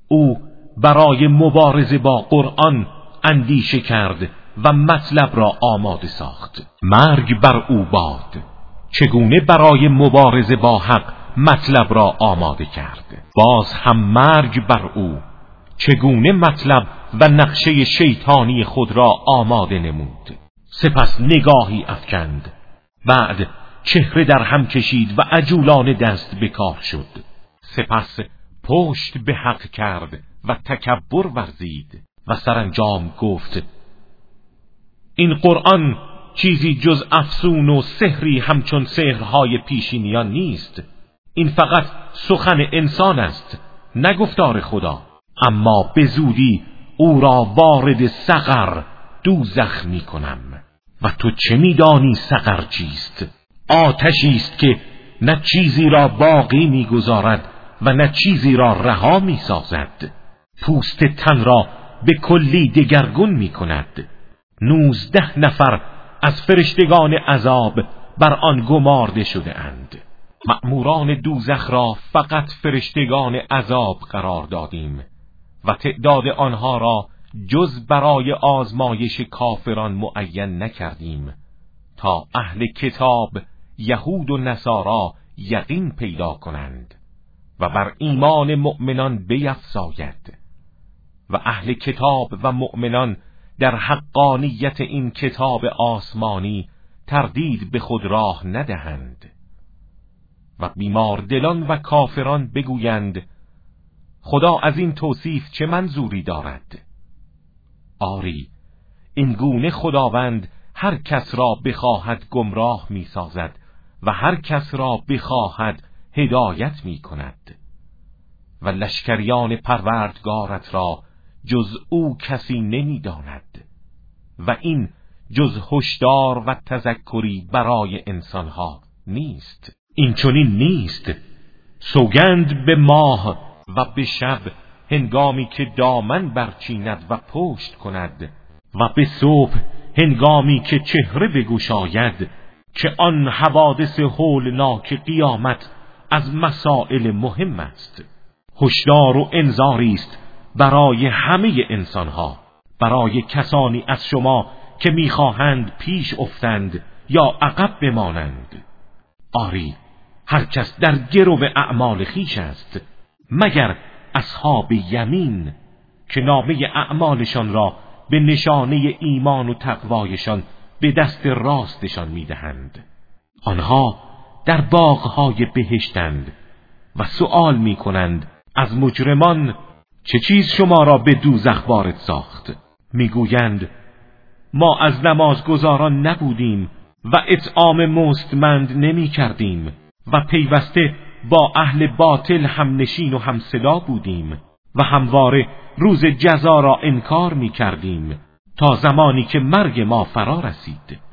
او برای مبارزه با قرآن اندیشه کرد و مطلب را آماده ساخت. مرگ بر او باد، چگونه برای مبارزه با حق مطلب را آماده کرد. باز هم مرگ بر او، چگونه مطلب و نقشه شیطانی خود را آماده نمود. سپس نگاهی افکند، بعد چهره در هم کشید و عجولانه دست به کار شد. سپس پشت به حق کرد و تکبر ورزید و سرانجام گفت: این قرآن چیزی جز افسون و سحری همچون سحرهای پیشینیان نیست. این فقط سخن انسان است، نه گفتار خدا. اما به زودی او را وارد سقر، دوزخ می کنم. و تو چه می دانی سقر چیست؟ آتشی است که نه چیزی را باقی می گذارد و نه چیزی را رها می سازد. پوست تن را به کلی دگرگون می کند. 19 نفر از فرشتگان عذاب بر آن گمارده شده اند. مأموران دوزخ را فقط فرشتگان عذاب قرار دادیم و تعداد آنها را جز برای آزمایش کافران معین نکردیم تا اهل کتاب یهود و نصارا یقین پیدا کنند و بر ایمان مؤمنان بیفزاید و اهل کتاب و مؤمنان در حقانیت این کتاب آسمانی تردید به خود راه ندهند و بیماردلان و کافران بگویند خدا از این توصیف چه منظوری دارد؟ آری، این گونه خداوند هر کس را بخواهد گمراه می سازد و هر کس را بخواهد هدایت می کند و لشکریان پروردگارت را جز او کسی نمی داند و این جز هشدار و تذکری برای انسانها نیست. این چنین نیست. سوگند به ماه و به شب هنگامی که دامن برچیند و پشت کند و به صبح هنگامی که چهره بگشاید که آن حوادث هولناک قیامت از مسائل مهم است. هشدار و انذاری است برای همه انسانها، برای کسانی از شما که میخواهند پیش افتند یا عقب بمانند. آری، هر کس در گرو اعمال خیش است مگر اصحاب یمین که نامه اعمالشان را به نشانه ایمان و تقوایشان به دست راستشان میدهند. آنها در باغهای بهشتند و سؤال میکنند از مجرمان چه چیز شما را به دوزخ وارد ساخت؟ میگویند ما از نمازگزاران نبودیم و اطعام مستمند نمی کردیم و پیوسته با اهل باطل هم نشین و هم صدا بودیم و همواره روز جزا را انکار می کردیم تا زمانی که مرگ ما فرا رسید.